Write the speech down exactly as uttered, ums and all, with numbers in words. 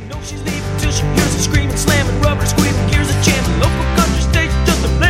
She's leaving till she hears a screaming, slamming, rubber squealing, gears a jamming, local country station just a